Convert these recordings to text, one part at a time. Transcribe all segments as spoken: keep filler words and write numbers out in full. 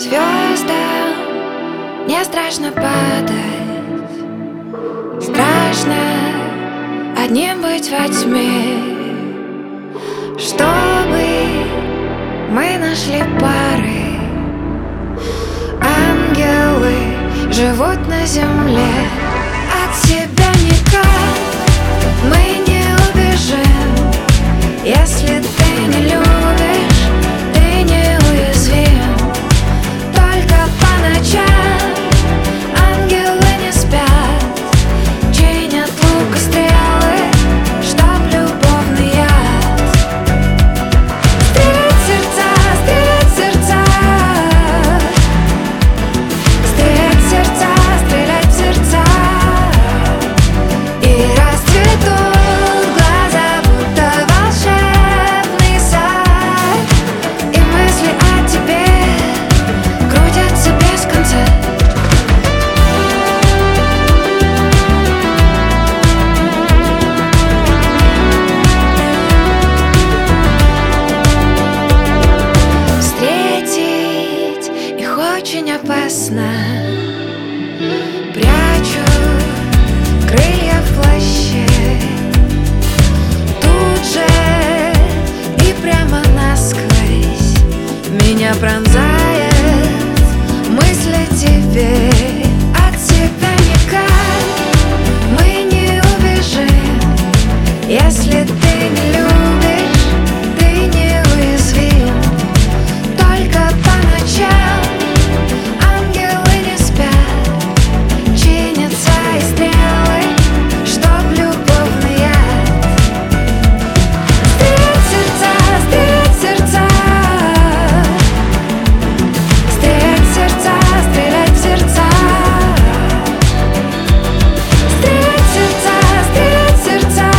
Звездам не страшно падать, страшно одним быть во тьме. Чтобы мы нашли пары, ангелы живут на земле. От тебя никак мы не убежим. Если ты не любишь, ты неуязвим. Только по ночам ангелы не спят, чинят лук и стрелы, чтоб любовный яд стрелять в сердца, стрелять в сердца, стрелять в сердца, стрелять в сердца. И расцветут глаза, будто волшебный сад, и мысли о тебе крутятся без конца. Встретить их очень опасно. Прячу крылья в плаще. Тут же и прямо насквозь меня пронзает мысль о тебе. От тебя никак мы не убежим. Если ты не любишь, ты неуязвим. Только по ночам ангелы не спят, чинятся и стрелы, чтоб любовный яд стрелять в сердца, стрелять в сердца, стрелять в сердца, стрелять в сердца, стрелять в сердца, стрелять в сердца,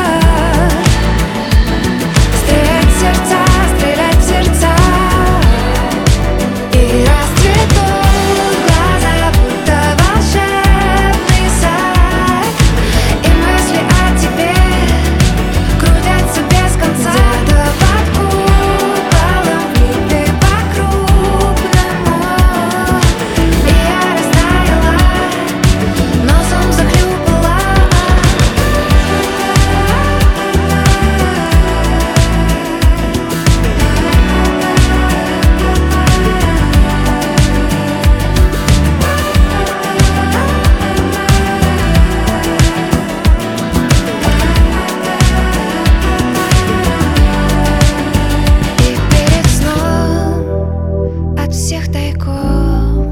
стрелять в сердца, стрелять в сердца. И расцветут глаза, будто волшебный сад, и мысли о тебе крутятся без конца. Где-то под куполом в небе по-крупному, и я растаяла, носом захлюпала. И перед сном от всех тайком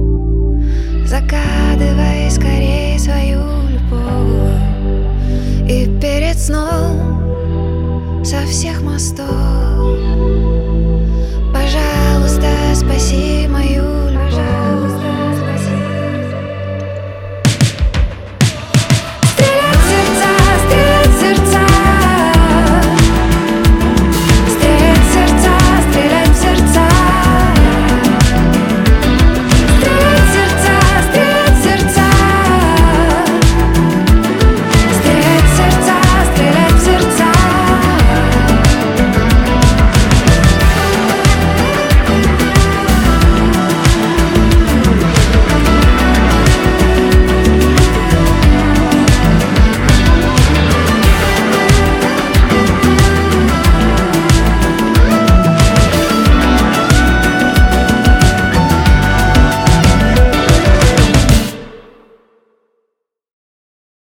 загадывай скорее свою любовь. И перед сном со всех мостов, пожалуйста, спаси